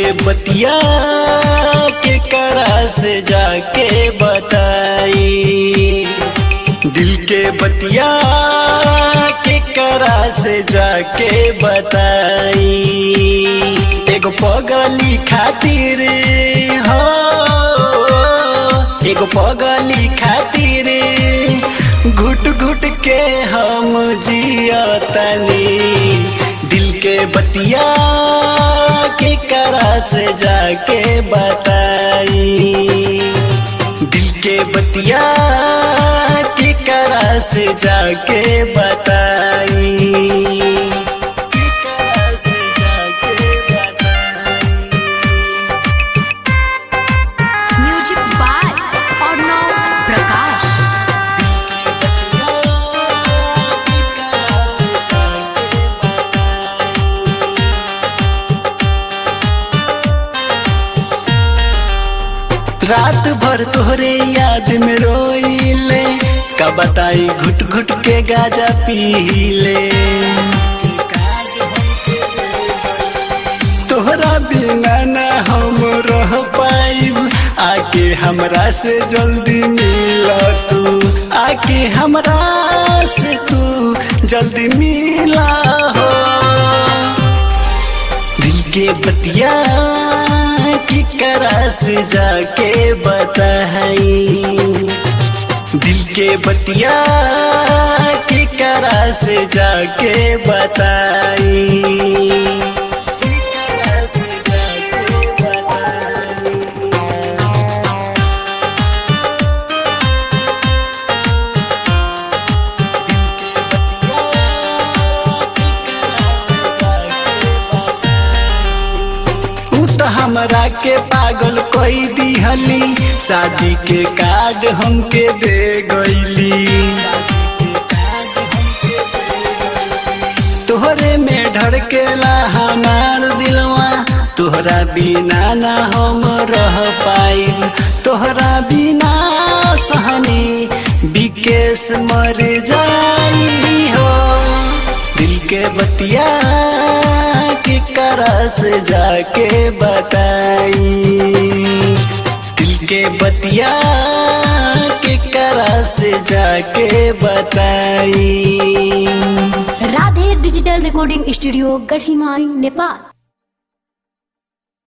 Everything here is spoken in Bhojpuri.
बतिया के करा से जाके बताई, दिल के बतिया के करा से जाके बताई। एगो पगली खातिर हो, एगो पगली खातिर घुट घुट के हम जियतनी, दिल के बतिया के करा से जाके बताई, दिल के बतिया के करा से जाके बताई, के करा से जाके बताई। Music by Arnav Prakash. रात भर तोहरे याद में रोइले, का बताई घुट घुट के गाजा पीले। तोहरा बिना ना हम रह पाइब, आके हमरा से जल्दी मिला तू, आके हमरा से तू जल्दी मिला हो। दिल के बतिया की करा से जाके बताई, दिल के बतिया की करा से जाके बताई, की करा से जाके बताई। हमरा के पागल कोई दिहली, शादी के कार्ड हमके दे गईली। तोहरे में धड़केला हमार दिलवा, तोहरा बिना ना हम रह पाइब, तोहरा बिना सहनी विकेश मर जाई हो। दिल के बतिया के करा से जाके बताई, दिल के बतिया के करा से जाके बताई। Radhe digital recording studio Gadhimai Nepal.